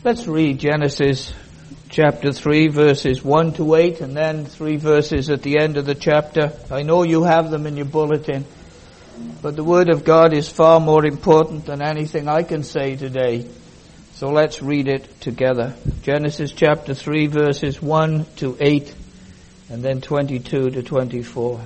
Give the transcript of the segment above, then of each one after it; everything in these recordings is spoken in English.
Let's read Genesis chapter 3, verses 1 to 8, and then 3 verses at the end of the chapter. I know you have them in your bulletin, but the Word of God is far more important than anything I can say today. So let's read it together. Genesis chapter 3, verses 1 to 8, and then 22 to 24.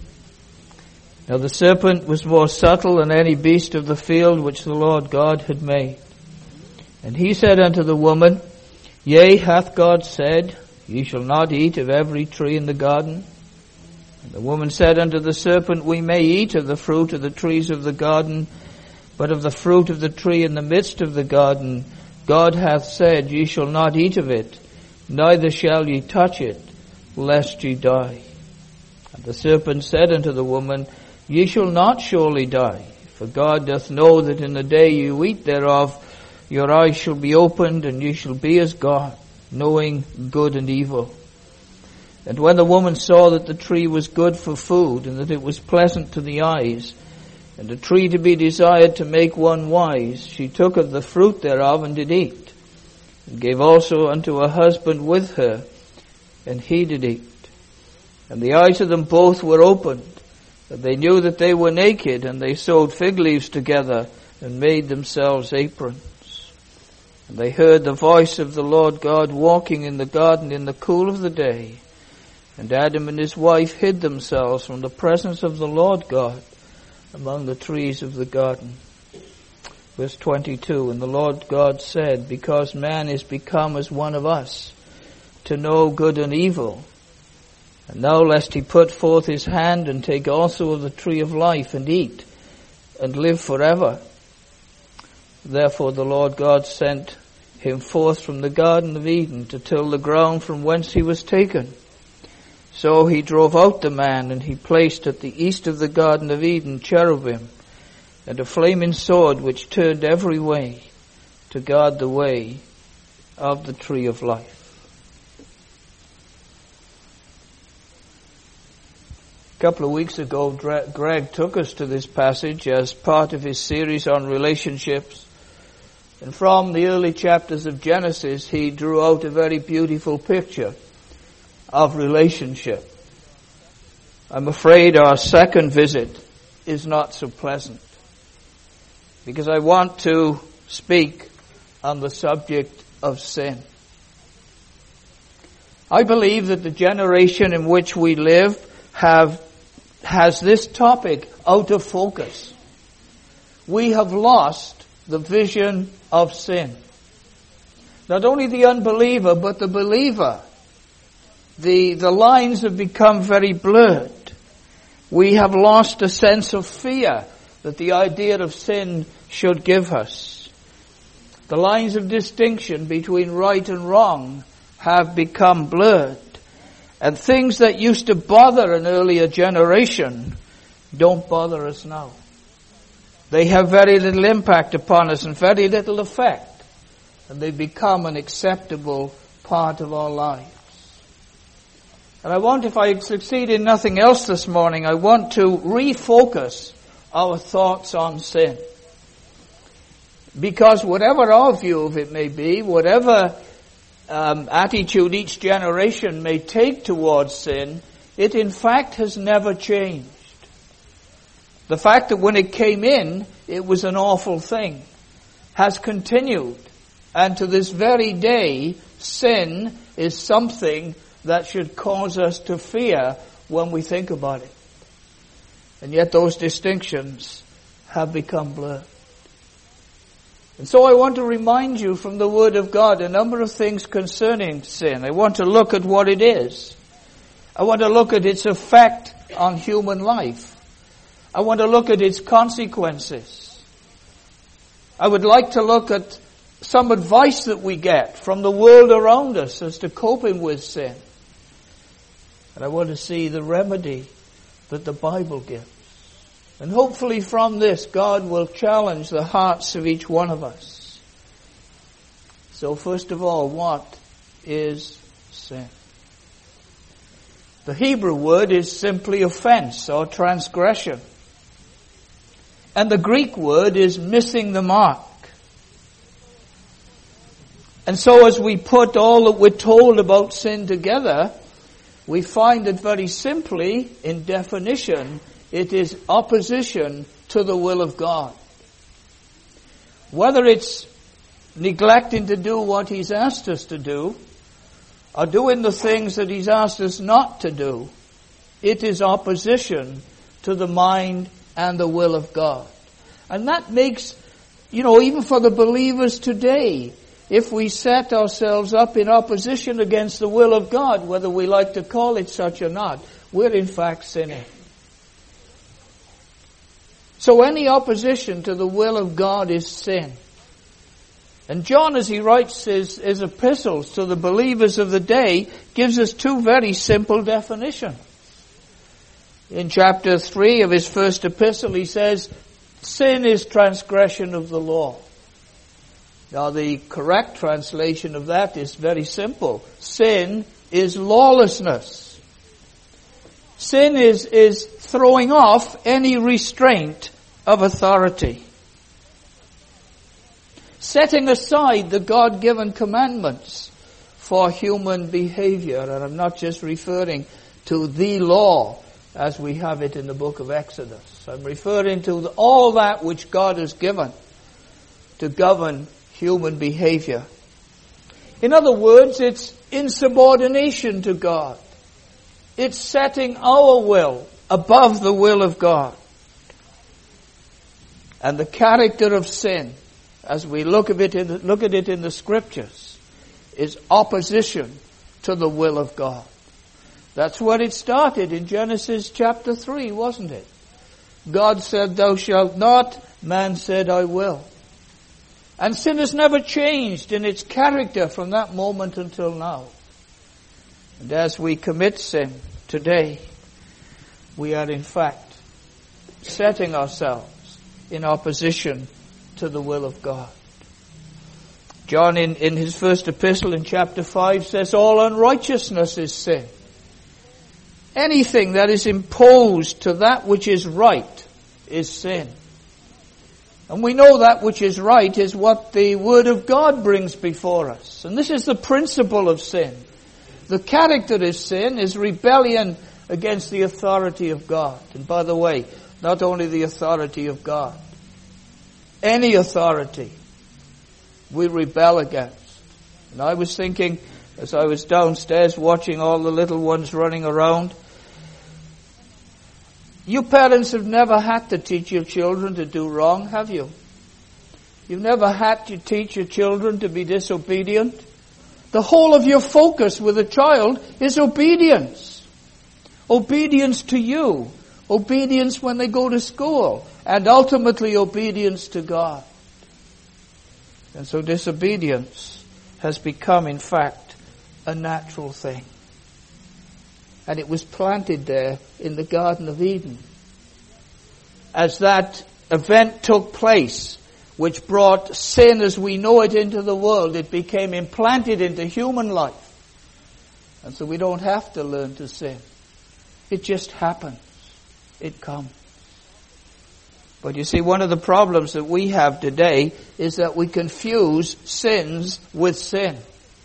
Now the serpent was more subtle than any beast of the field which the Lord God had made. And he said unto the woman, Yea, hath God said, Ye shall not eat of every tree in the garden? And the woman said unto the serpent, We may eat of the fruit of the trees of the garden, but of the fruit of the tree in the midst of the garden, God hath said, Ye shall not eat of it, neither shall ye touch it, lest ye die. And the serpent said unto the woman, Ye shall not surely die, for God doth know that in the day you eat thereof, your eyes shall be opened, and ye shall be as God, knowing good and evil. And when the woman saw that the tree was good for food, and that it was pleasant to the eyes, and a tree to be desired to make one wise, she took of the fruit thereof and did eat, and gave also unto her husband with her, and he did eat. And the eyes of them both were opened, and they knew that they were naked, and they sewed fig leaves together, and made themselves aprons. And they heard the voice of the Lord God walking in the garden in the cool of the day. And Adam and his wife hid themselves from the presence of the Lord God among the trees of the garden. Verse 22, And the Lord God said, Because man is become as one of us, to know good and evil, and now lest he put forth his hand and take also of the tree of life and eat, and live forever. Therefore the Lord God sent him forth from the Garden of Eden to till the ground from whence he was taken. So he drove out the man, and he placed at the east of the Garden of Eden cherubim, and a flaming sword which turned every way to guard the way of the tree of life. A couple of weeks ago, Greg took us to this passage as part of his series on relationships. And from the early chapters of Genesis, he drew out a very beautiful picture of relationship. I'm afraid our second visit is not so pleasant, because I want to speak on the subject of sin. I believe that the generation in which we live has this topic out of focus. We have lost the vision of sin. Not only the unbeliever, but the believer. The lines have become very blurred. We have lost a sense of fear that the idea of sin should give us. The lines of distinction between right and wrong have become blurred. And things that used to bother an earlier generation don't bother us now. They have very little impact upon us and very little effect. And they become an acceptable part of our lives. And I want, if I succeed in nothing else this morning, I want to refocus our thoughts on sin. Because whatever our view of it may be, whatever attitude each generation may take towards sin, it in fact has never changed. The fact that when it came in, it was an awful thing, has continued. And to this very day, sin is something that should cause us to fear when we think about it. And yet those distinctions have become blurred. And so I want to remind you from the Word of God a number of things concerning sin. I want to look at what it is. I want to look at its effect on human life. I want to look at its consequences. I would like to look at some advice that we get from the world around us as to coping with sin. And I want to see the remedy that the Bible gives. And hopefully from this, God will challenge the hearts of each one of us. So first of all, what is sin? The Hebrew word is simply offense or transgression. And the Greek word is missing the mark. And so as we put all that we're told about sin together, we find that very simply, in definition, it is opposition to the will of God. Whether it's neglecting to do what He's asked us to do, or doing the things that He's asked us not to do, it is opposition to the mind and the will of God. And that makes, even for the believers today, if we set ourselves up in opposition against the will of God, whether we like to call it such or not, we're in fact sinning. So any opposition to the will of God is sin. And John, as he writes his epistles to the believers of the day, gives us two very simple definitions. In chapter 3 of his first epistle, he says, sin is transgression of the law. Now the correct translation of that is very simple. Sin is lawlessness. Sin is throwing off any restraint of authority. Setting aside the God-given commandments for human behavior. And I'm not just referring to the law as we have it in the book of Exodus. I'm referring to all that which God has given to govern human behavior. In other words, it's insubordination to God. It's setting our will above the will of God. And the character of sin, as we look at it in the Scriptures, is opposition to the will of God. That's where it started in Genesis chapter 3, wasn't it? God said, "Thou shalt not." Man said, "I will." And sin has never changed in its character from that moment until now. And as we commit sin today, we are in fact setting ourselves in opposition to the will of God. John in his first epistle in chapter 5 says, all unrighteousness is sin. Anything that is imposed to that which is right is sin. And we know that which is right is what the Word of God brings before us. And this is the principle of sin. The character of sin is rebellion against the authority of God. And by the way, not only the authority of God, any authority we rebel against. And I was thinking, as I was downstairs watching all the little ones running around, you parents have never had to teach your children to do wrong, have you? You've never had to teach your children to be disobedient. The whole of your focus with a child is obedience. Obedience to you. Obedience when they go to school. And ultimately obedience to God. And so disobedience has become, in fact, a natural thing. And it was planted there in the Garden of Eden. As that event took place, which brought sin as we know it into the world, it became implanted into human life. And so we don't have to learn to sin. It just happens. It comes. But you see, one of the problems that we have today is that we confuse sins with sin.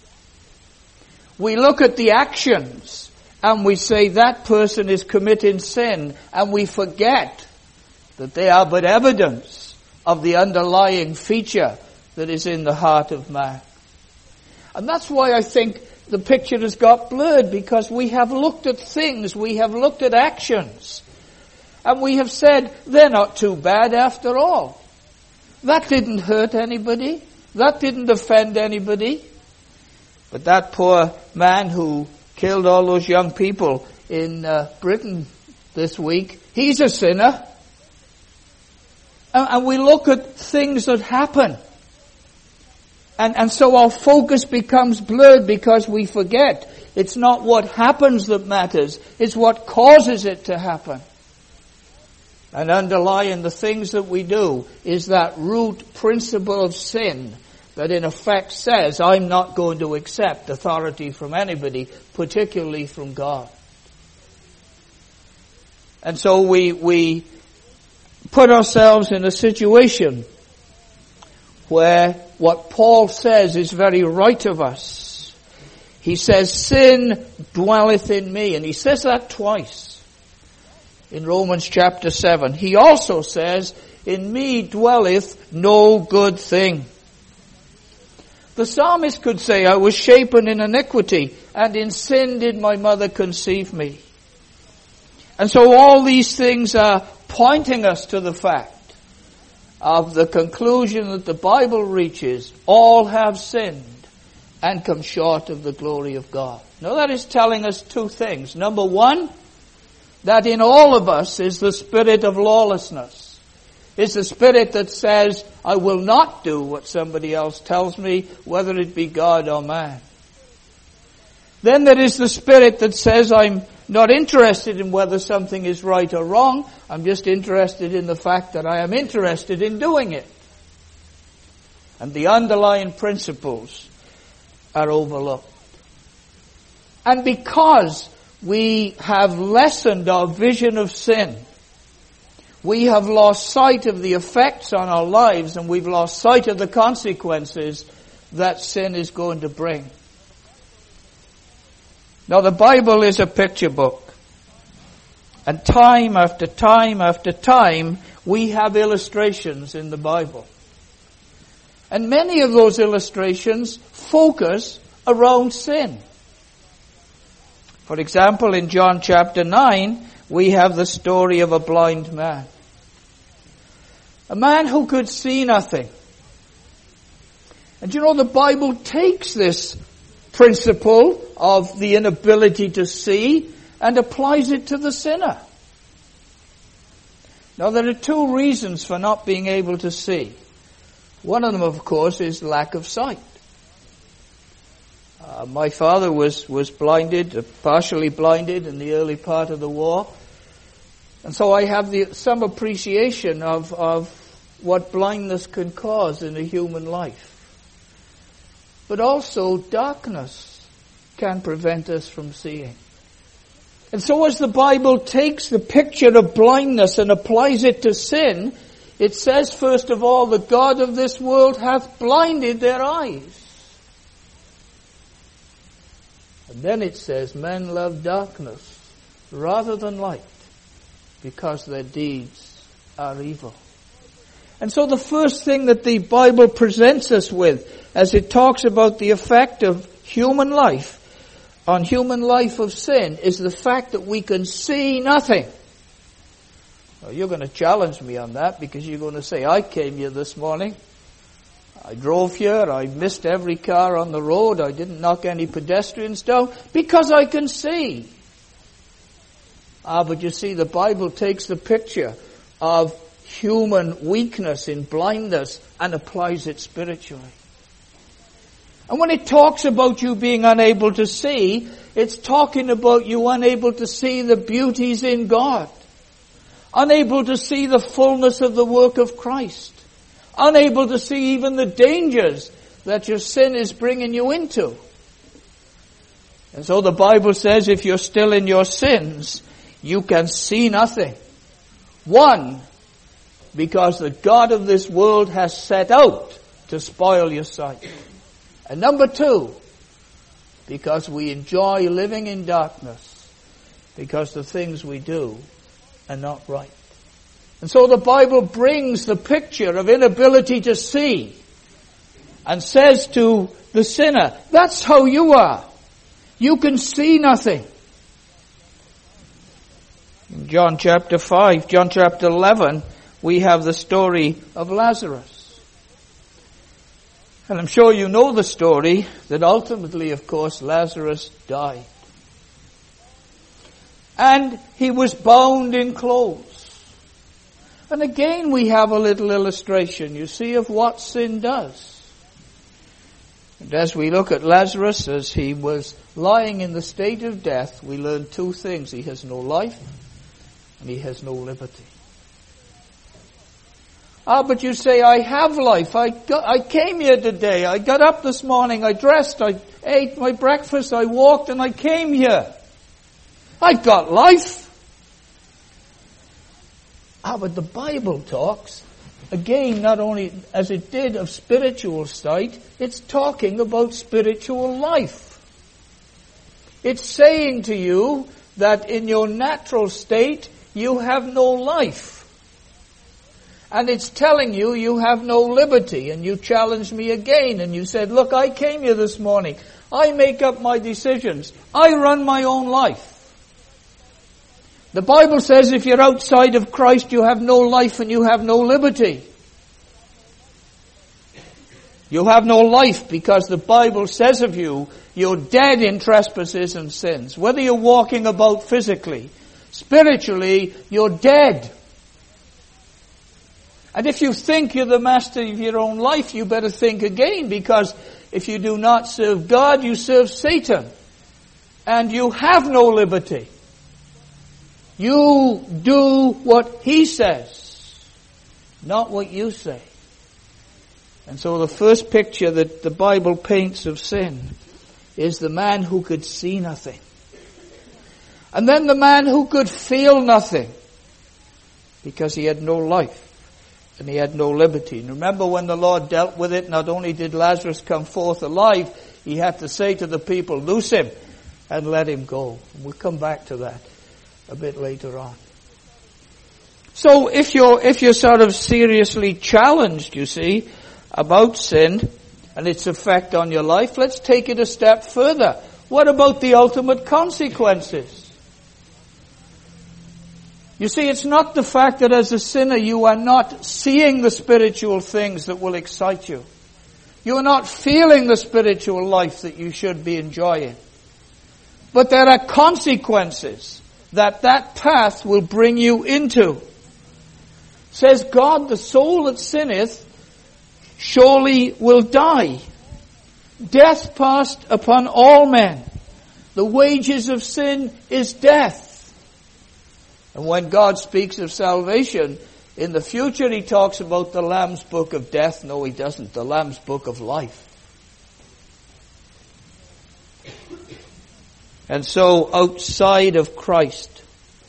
We look at the actions and we say that person is committing sin, and we forget that they are but evidence of the underlying feature that is in the heart of man. And that's why I think the picture has got blurred, because we have looked at things, we have looked at actions, and we have said, they're not too bad after all. That didn't hurt anybody. That didn't offend anybody. But that poor man who killed all those young people in Britain this week, he's a sinner. And we look at things that happen. And so our focus becomes blurred because we forget it's not what happens that matters, it's what causes it to happen. And underlying the things that we do is that root principle of sin that in effect says, I'm not going to accept authority from anybody, particularly from God. And so we put ourselves in a situation where what Paul says is very right of us. He says, sin dwelleth in me. And he says that twice in Romans chapter 7. He also says, in me dwelleth no good thing. The psalmist could say, I was shapen in iniquity, and in sin did my mother conceive me. And so all these things are pointing us to the fact of the conclusion that the Bible reaches, all have sinned and come short of the glory of God. Now that is telling us two things. Number one, that in all of us is the spirit of lawlessness. It's the spirit that says, I will not do what somebody else tells me, whether it be God or man. Then there is the spirit that says, I'm not interested in whether something is right or wrong. I'm just interested in the fact that I am interested in doing it. And the underlying principles are overlooked. And because we have lessened our vision of sin, we have lost sight of the effects on our lives, and we've lost sight of the consequences that sin is going to bring. Now the Bible is a picture book. And time after time after time, we have illustrations in the Bible. And many of those illustrations focus around sin. For example, in John chapter 9, we have the story of a blind man. A man who could see nothing. And you know, the Bible takes this principle of the inability to see and applies it to the sinner. Now, there are two reasons for not being able to see. One of them, of course, is lack of sight. My father was blinded, partially blinded in the early part of the war. And so I have some appreciation of what blindness can cause in a human life. But also darkness can prevent us from seeing. And so as the Bible takes the picture of blindness and applies it to sin, it says first of all, the God of this world hath blinded their eyes. And then it says, men love darkness rather than light, because their deeds are evil. And so the first thing that the Bible presents us with, as it talks about the effect of human life, on human life of sin, is the fact that we can see nothing. Well, you're going to challenge me on that, because you're going to say, I came here this morning, I drove here, I missed every car on the road, I didn't knock any pedestrians down, because I can see. But you see, the Bible takes the picture of human weakness in blindness and applies it spiritually. And when it talks about you being unable to see, it's talking about you unable to see the beauties in God, unable to see the fullness of the work of Christ, unable to see even the dangers that your sin is bringing you into. And so the Bible says if you're still in your sins, you can see nothing. One, because the God of this world has set out to spoil your sight. And number two, because we enjoy living in darkness, because the things we do are not right. And so the Bible brings the picture of inability to see and says to the sinner, that's how you are. You can see nothing. In John chapter 11, we have the story of Lazarus. And I'm sure you know the story that ultimately, of course, Lazarus died. And he was bound in clothes. And again we have a little illustration, you see, of what sin does. And as we look at Lazarus, as he was lying in the state of death, we learn two things. He has no life and he has no liberty. But you say, I have life. I came here today. I got up this morning. I dressed. I ate my breakfast. I walked and I came here. I've got life. But the Bible talks again, not only as it did of spiritual sight, it's talking about spiritual life. It's saying to you that in your natural state, you have no life. And it's telling you you have no liberty. And you challenged me again and you said, look, I came here this morning. I make up my decisions. I run my own life. The Bible says if you're outside of Christ, you have no life and you have no liberty. You have no life because the Bible says of you, you're dead in trespasses and sins. Whether you're walking about physically, spiritually, you're dead. And if you think you're the master of your own life, you better think again, because if you do not serve God, you serve Satan. And you have no liberty. You do what he says, not what you say. And so the first picture that the Bible paints of sin is the man who could see nothing. And then the man who could feel nothing, because he had no life and he had no liberty. And remember when the Lord dealt with it, not only did Lazarus come forth alive, he had to say to the people, loose him and let him go. And we'll come back to that a bit later on. So if you're sort of seriously challenged, you see, about sin and its effect on your life, let's take it a step further. What about the ultimate consequences? You see, it's not the fact that as a sinner you are not seeing the spiritual things that will excite you. You are not feeling the spiritual life that you should be enjoying. But there are consequences that path will bring you into. Says God, the soul that sinneth surely will die. Death passed upon all men. The wages of sin is death. And when God speaks of salvation, in the future he talks about the Lamb's book of death. No, he doesn't. The Lamb's book of life. And so outside of Christ,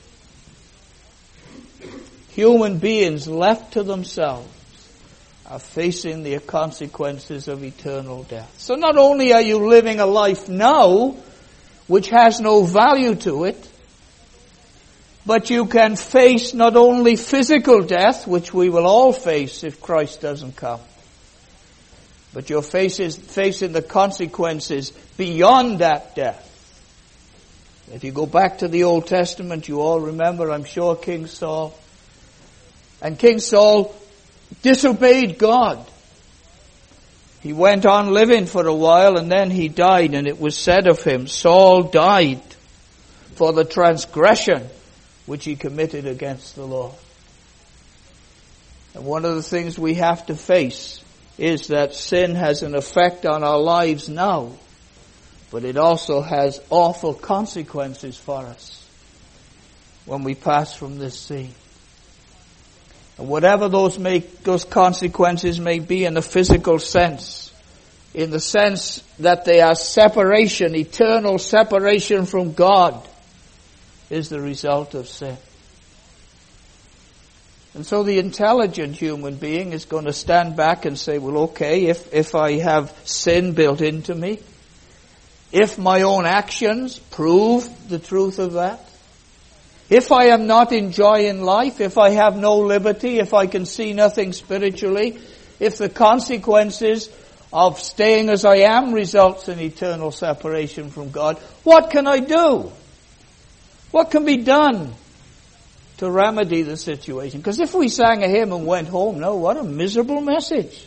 human beings left to themselves are facing the consequences of eternal death. So not only are you living a life now, which has no value to it, but you can face not only physical death, which we will all face if Christ doesn't come, but you're facing the consequences beyond that death. If you go back to the Old Testament, you all remember, I'm sure, King Saul. And King Saul disobeyed God. He went on living for a while and then he died, and it was said of him, Saul died for the transgression which he committed against the Lord. And one of the things we have to face is that sin has an effect on our lives now, but it also has awful consequences for us when we pass from this scene. And whatever those consequences may be in the physical sense, in the sense that they are separation, eternal separation from God, is the result of sin. And so the intelligent human being is going to stand back and say, well, okay, if I have sin built into me, if my own actions prove the truth of that, if I am not enjoying life, if I have no liberty, if I can see nothing spiritually, if the consequences of staying as I am results in eternal separation from God, what can I do? What can be done to remedy the situation? Because if we sang a hymn and went home, no, what a miserable message.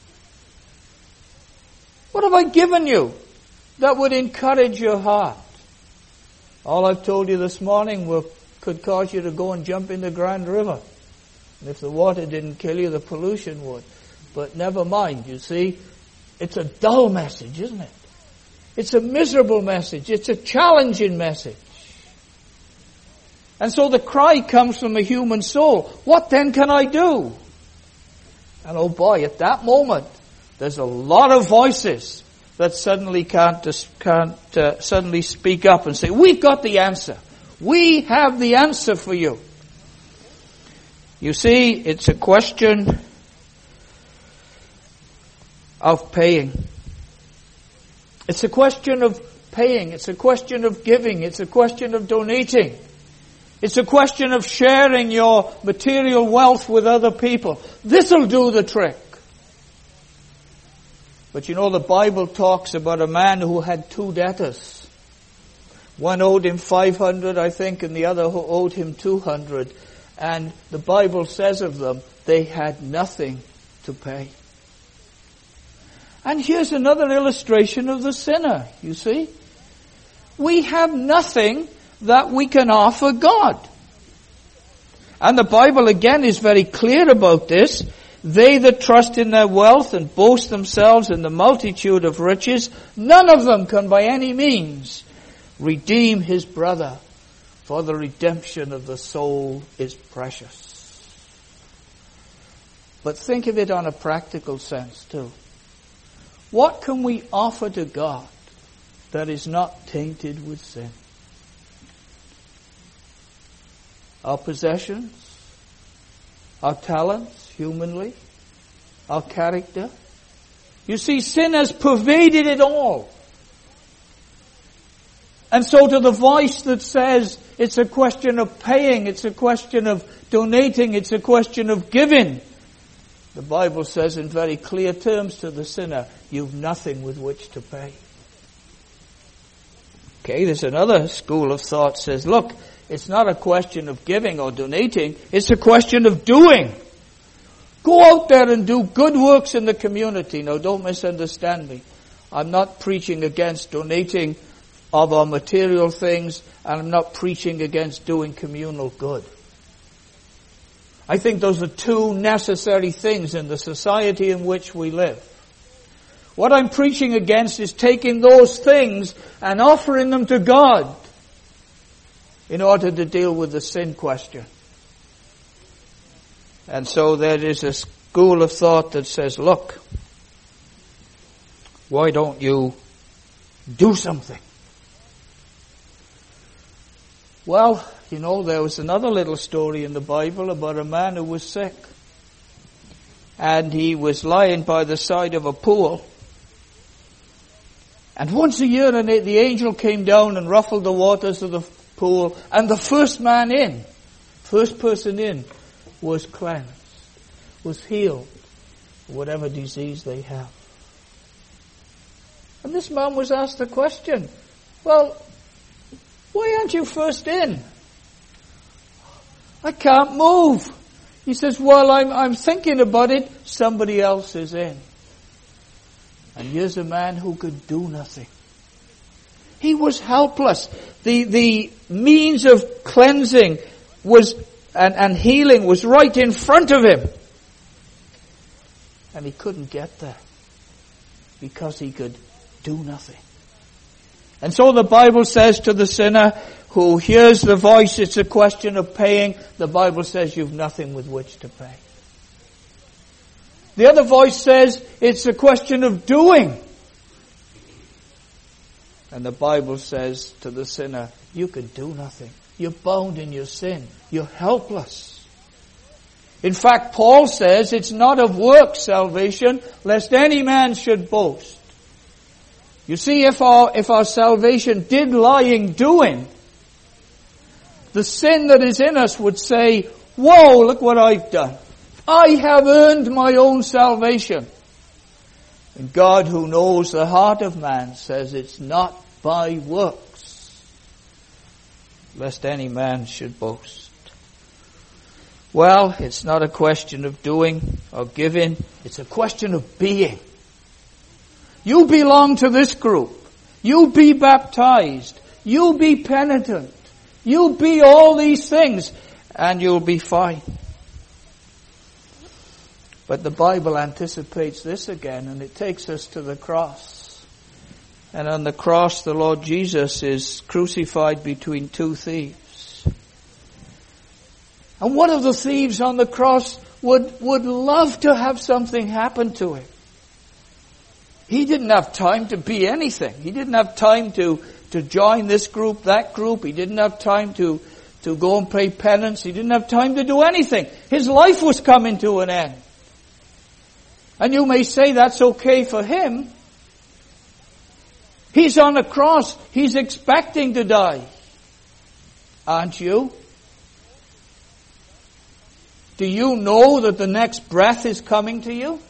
What have I given you that would encourage your heart? All I've told you this morning could cause you to go and jump in the Grand River. And if the water didn't kill you, the pollution would. But never mind, you see, it's a dull message, isn't it? It's a miserable message. It's a challenging message. And so the cry comes from a human soul. What then can I do? And oh boy, at that moment, there's a lot of voices that suddenly can't suddenly speak up and say, we've got the answer. We have the answer for you. You see, it's a question of paying. It's a question of paying. It's a question of giving. It's a question of donating. It's a question of sharing your material wealth with other people. This'll do the trick. But you know, the Bible talks about a man who had two debtors. One owed him 500, I think, and the other who owed him 200. And the Bible says of them, they had nothing to pay. And here's another illustration of the sinner, you see. We have nothing that we can offer God. And the Bible again is very clear about this. They that trust in their wealth and boast themselves in the multitude of riches, none of them can by any means redeem his brother, for the redemption of the soul is precious. But think of it on a practical sense too. What can we offer to God that is not tainted with sin? Our possessions, our talents, humanly, our character. You see, sin has pervaded it all. And so to the voice that says it's a question of paying, it's a question of donating, it's a question of giving, the Bible says in very clear terms to the sinner, you've nothing with which to pay. Okay, there's another school of thought says, look, it's not a question of giving or donating, it's a question of doing. Go out there and do good works in the community. Now don't misunderstand me. I'm not preaching against donating of our material things, and I'm not preaching against doing communal good. I think those are two necessary things in the society in which we live. What I'm preaching against is taking those things and offering them to God in order to deal with the sin question. And so there is a school of thought that says, look, why don't you do something? Well, you know, there was another little story in the Bible about a man who was sick. And he was lying by the side of a pool. And once a year the angel came down and ruffled the waters of the pool. And the first person in, was cleansed, was healed, whatever disease they have. And this man was asked the question, well, why aren't you first in? I can't move. He says, well, I'm thinking about it. Somebody else is in. And here's a man who could do nothing. He was helpless. The means of cleansing was and healing was right in front of him. And he couldn't get there because he could do nothing. And so the Bible says to the sinner who hears the voice, it's a question of paying. The Bible says you've nothing with which to pay. The other voice says it's a question of doing. And the Bible says to the sinner, you can do nothing. You're bound in your sin. You're helpless. In fact, Paul says it's not of works salvation, lest any man should boast. You see, if our salvation did lie in doing, the sin that is in us would say, whoa, look what I've done. I have earned my own salvation. And God, who knows the heart of man, says it's not by works, lest any man should boast. Well, it's not a question of doing or giving. It's a question of being. You belong to this group. You be baptized. You be penitent. You be all these things, and you'll be fine. But the Bible anticipates this again, and it takes us to the cross. And on the cross, the Lord Jesus is crucified between two thieves. And one of the thieves on the cross would love to have something happen to him. He didn't have time to be anything. He didn't have time to join this group, that group. He didn't have time to go and pay penance. He didn't have time to do anything. His life was coming to an end. And you may say that's okay for him. He's on a cross. He's expecting to die. Aren't you? Do you know that the next breath is coming to you?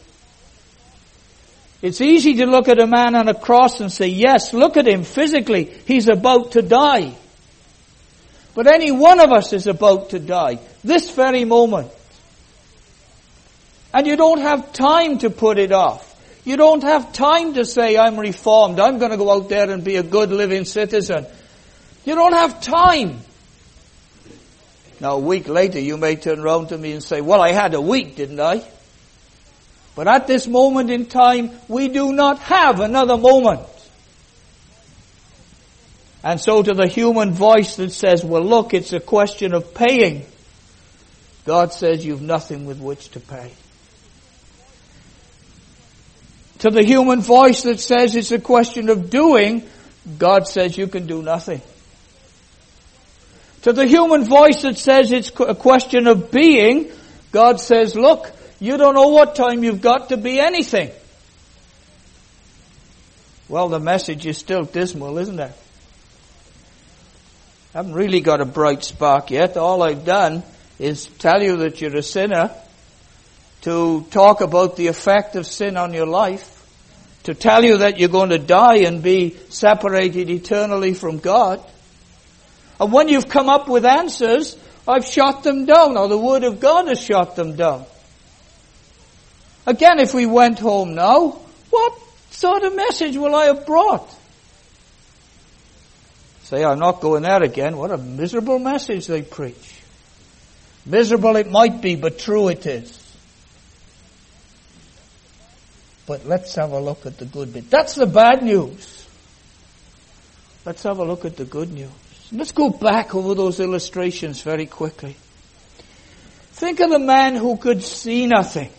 It's easy to look at a man on a cross and say, yes, look at him physically. He's about to die. But any one of us is about to die. This very moment. And you don't have time to put it off. You don't have time to say, I'm reformed. I'm going to go out there and be a good living citizen. You don't have time. Now, a week later, you may turn around to me and say, well, I had a week, didn't I? But at this moment in time, we do not have another moment. And so to the human voice that says, well, look, it's a question of paying, God says you've nothing with which to pay. To the human voice that says it's a question of doing, God says you can do nothing. To the human voice that says it's a question of being, God says, look, you don't know what time you've got to be anything. Well, the message is still dismal, isn't it? I haven't really got a bright spark yet. All I've done is tell you that you're a sinner, to talk about the effect of sin on your life, to tell you that you're going to die and be separated eternally from God. And when you've come up with answers, I've shot them down, or the Word of God has shot them down. Again, if we went home now, what sort of message will I have brought? Say, I'm not going there again. What a miserable message they preach. Miserable it might be, but true it is. But let's have a look at the good bit. That's the bad news. Let's have a look at the good news. Let's go back over those illustrations very quickly. Think of the man who could see nothing.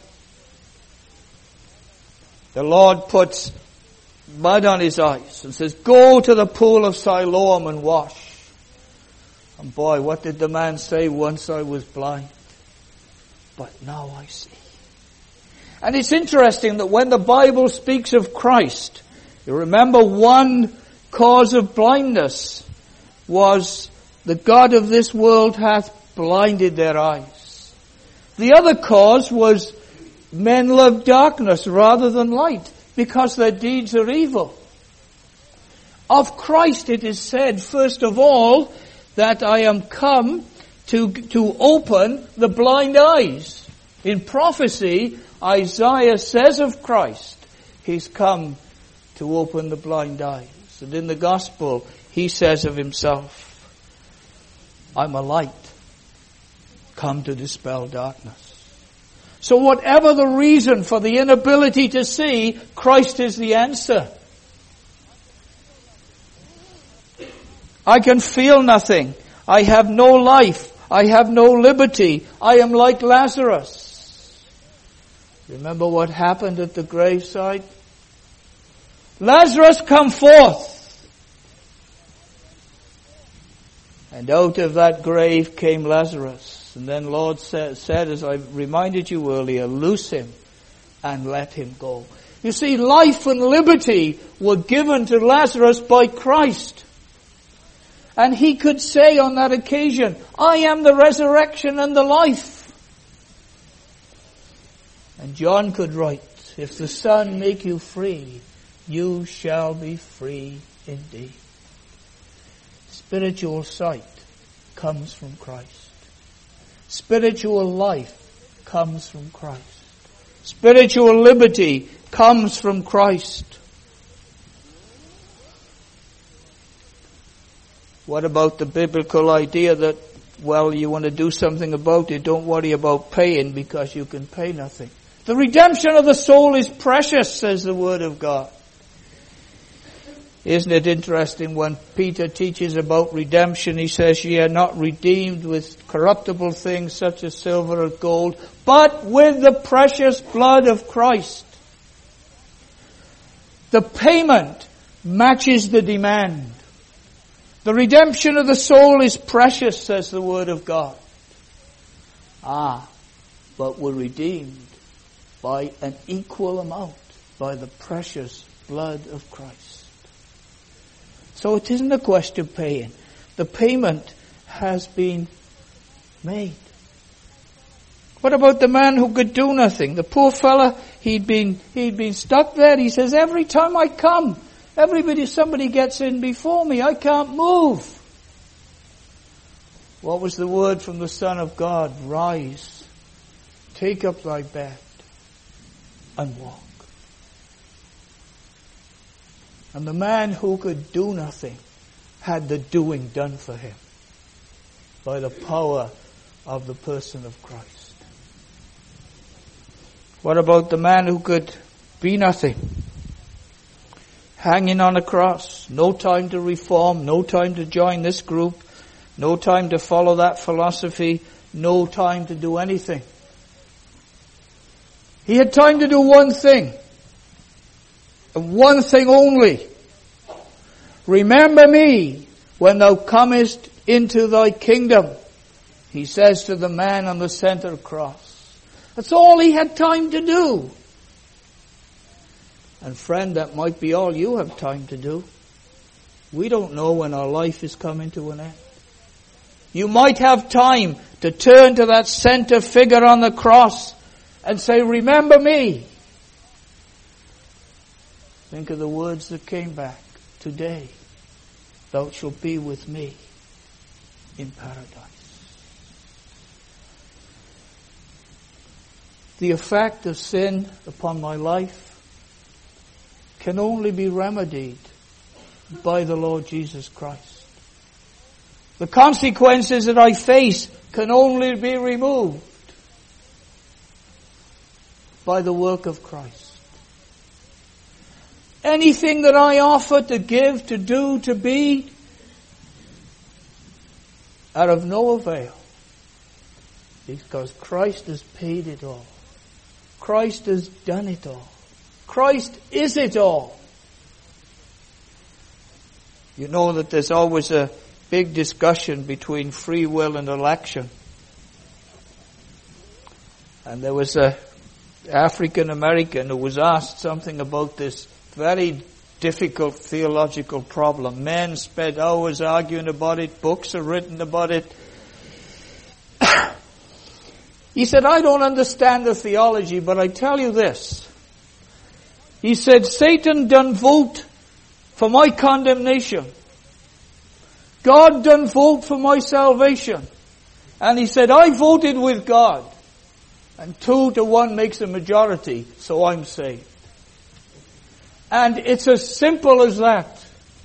The Lord puts mud on his eyes and says, go to the pool of Siloam and wash. And boy, what did the man say? Once I was blind, but now I see. And it's interesting that when the Bible speaks of Christ, you remember one cause of blindness was the God of this world hath blinded their eyes. The other cause was men love darkness rather than light because their deeds are evil. Of Christ it is said, first of all, that I am come to open the blind eyes. In prophecy, Isaiah says of Christ, He's come to open the blind eyes. And in the gospel, He says of Himself, I'm a light, come to dispel darkness. So whatever the reason for the inability to see, Christ is the answer. I can feel nothing. I have no life. I have no liberty. I am like Lazarus. Remember what happened at the graveside? Lazarus, come forth. And out of that grave came Lazarus. And then Lord said, as I reminded you earlier, loose him and let him go. You see, life and liberty were given to Lazarus by Christ. And he could say on that occasion, I am the resurrection and the life. And John could write, if the Son make you free, you shall be free indeed. Spiritual sight comes from Christ. Spiritual life comes from Christ. Spiritual liberty comes from Christ. What about the biblical idea that, well, you want to do something about it, don't worry about paying because you can pay nothing. The redemption of the soul is precious, says the Word of God. Isn't it interesting when Peter teaches about redemption, he says, ye are not redeemed with corruptible things such as silver or gold, but with the precious blood of Christ. The payment matches the demand. The redemption of the soul is precious, says the Word of God. But we're redeemed by an equal amount by the precious blood of Christ. So it isn't a question of paying. The payment has been made. What about the man who could do nothing? The poor fella, he'd been stuck there. He says, every time I come, somebody gets in before me. I can't move. What was the word from the Son of God? Rise, take up thy bed, and walk. And the man who could do nothing had the doing done for him by the power of the person of Christ. What about the man who could be nothing? Hanging on a cross, no time to reform, no time to join this group, no time to follow that philosophy, no time to do anything. He had time to do one thing, and one thing only. Remember me when thou comest into thy kingdom, he says to the man on the center cross. That's all he had time to do. And friend, that might be all you have time to do. We don't know when our life is coming to an end. You might have time to turn to that center figure on the cross and say, remember me. Think of the words that came back. Today, thou shalt be with me in paradise. The effect of sin upon my life can only be remedied by the Lord Jesus Christ. The consequences that I face can only be removed by the work of Christ. Anything that I offer to give, to do, to be, are of no avail, because Christ has paid it all. Christ has done it all. Christ is it all. You know that there's always a big discussion between free will and election. And there was a African American who was asked something about this very difficult theological problem. Men spent hours arguing about it. Books are written about it. He said, I don't understand the theology, but I tell you this. He said, Satan done vote for my condemnation. God done vote for my salvation. And he said, I voted with God. And 2-1 makes a majority, so I'm saved. And it's as simple as that.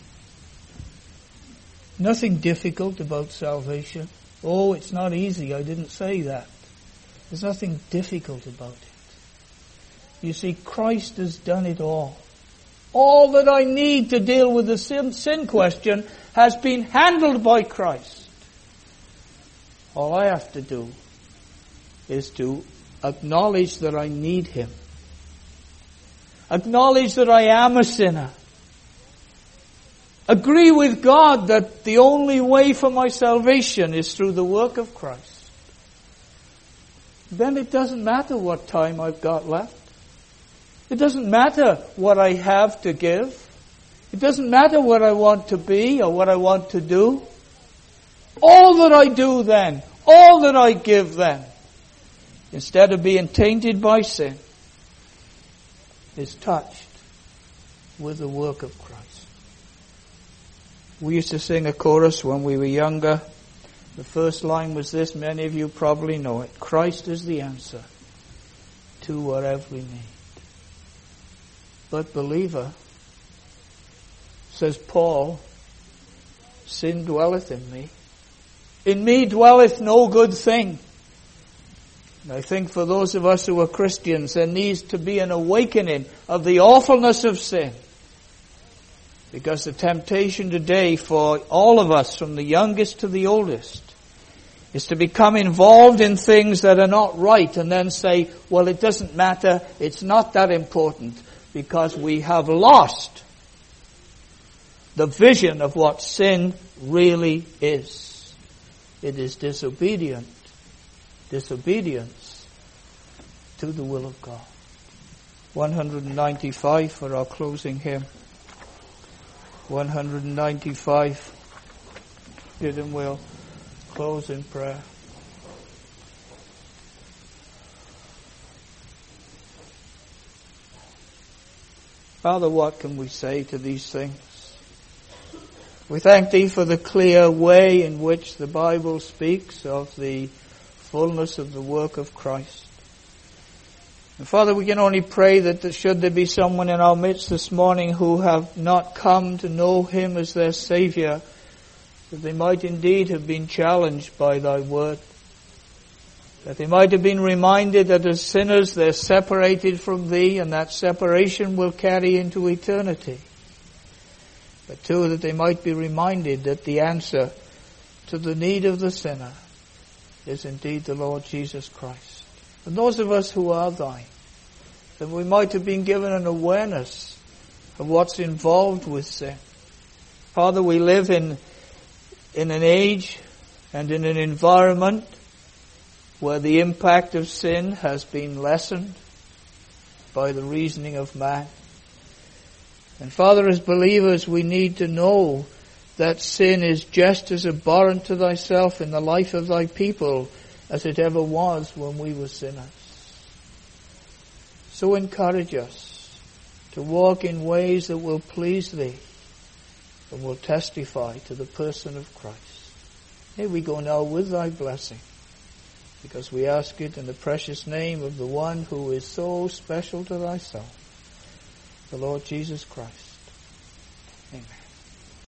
Nothing difficult about salvation. Oh, it's not easy. I didn't say that. There's nothing difficult about it. You see, Christ has done it all. All that I need to deal with the sin question has been handled by Christ. All I have to do is to acknowledge that I need Him. Acknowledge that I am a sinner. Agree with God that the only way for my salvation is through the work of Christ. Then it doesn't matter what time I've got left. It doesn't matter what I have to give. It doesn't matter what I want to be or what I want to do. All that I do then, all that I give then, instead of being tainted by sin, is touched with the work of Christ. We used to sing a chorus when we were younger. The first line was this, many of you probably know it. Christ is the answer to whatever we need. But believer, says Paul, sin dwelleth in me. In me dwelleth no good thing. And I think for those of us who are Christians, there needs to be an awakening of the awfulness of sin. Because the temptation today for all of us, from the youngest to the oldest, is to become involved in things that are not right and then say, well, it doesn't matter, it's not that important, because we have lost the vision of what sin really is. It is disobedience to the will of God. 195 for our closing hymn. 195. And we'll close in prayer. Father, what can we say to these things? We thank Thee for the clear way in which the Bible speaks of the fullness of the work of Christ. And Father, we can only pray that should there be someone in our midst this morning who have not come to know Him as their Saviour, that they might indeed have been challenged by Thy word. That they might have been reminded that as sinners they're separated from Thee, and that separation will carry into eternity. But too, that they might be reminded that the answer to the need of the sinner is indeed the Lord Jesus Christ. And those of us who are Thine, that we might have been given an awareness of what's involved with sin. Father, we live in an age and in an environment where the impact of sin has been lessened by the reasoning of man. And Father, as believers, we need to know that sin is just as abhorrent to Thyself in the life of Thy people as it ever was when we were sinners. So encourage us to walk in ways that will please Thee and will testify to the person of Christ. Here we go now with Thy blessing, because we ask it in the precious name of the one who is so special to Thyself, the Lord Jesus Christ. Amen.